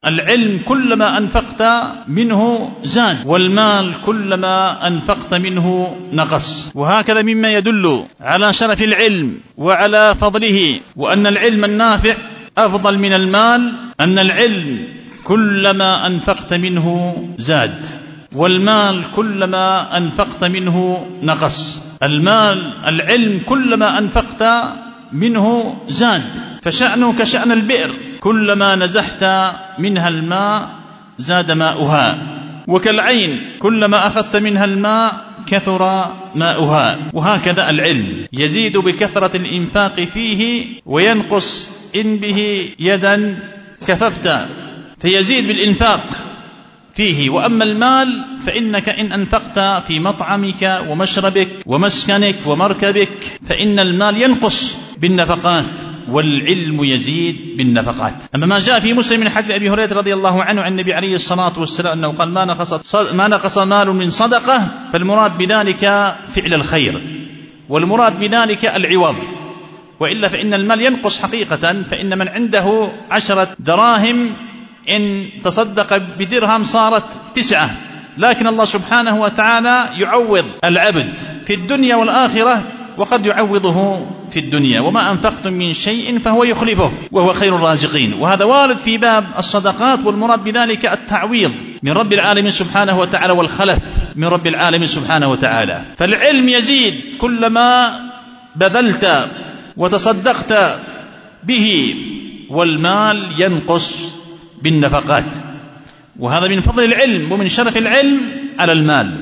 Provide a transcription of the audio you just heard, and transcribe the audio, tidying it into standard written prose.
العلم كلما أنفقت منه زاد، والمال كلما أنفقت منه نقص. وهكذا مما يدل على شرف العلم وعلى فضله وأن العلم النافع أفضل من المال أن العلم كلما أنفقت منه زاد، والمال كلما أنفقت منه نقص. العلم كلما أنفقت منه زاد، فشأنه كشأن البئر، كلما نزحت منها الماء زاد ماؤها، وكالعين كلما أخذت منها الماء كثر ماؤها. وهكذا العلم يزيد بكثرة الإنفاق فيه وينقص إن به يدا كففت، فيزيد بالإنفاق فيه. وأما المال فإنك إن أنفقت في مطعمك ومشربك ومسكنك ومركبك فإن المال ينقص بالنفقات، والعلم يزيد بالنفقات. أما ما جاء في مسلم من حديث أبي هريرة رضي الله عنه عن النبي عليه الصلاة والسلام أنه قال: ما نقص مال من صدقة، فالمراد بذلك فعل الخير، والمراد بذلك العوض، وإلا فإن المال ينقص حقيقة. فإن من عنده 10 دراهم إن تصدق بدرهم صارت 9، لكن الله سبحانه وتعالى يعوض العبد في الدنيا والآخرة، وقد يعوضه في الدنيا. وما أنفقتم من شيء فهو يخلفه وهو خير الرازقين. وهذا وارد في باب الصدقات، والمراد بذلك التعويض من رب العالمين سبحانه وتعالى والخلف من رب العالمين سبحانه وتعالى. فالعلم يزيد كلما بذلت وتصدقت به، والمال ينقص بالنفقات. وهذا من فضل العلم ومن شرف العلم على المال.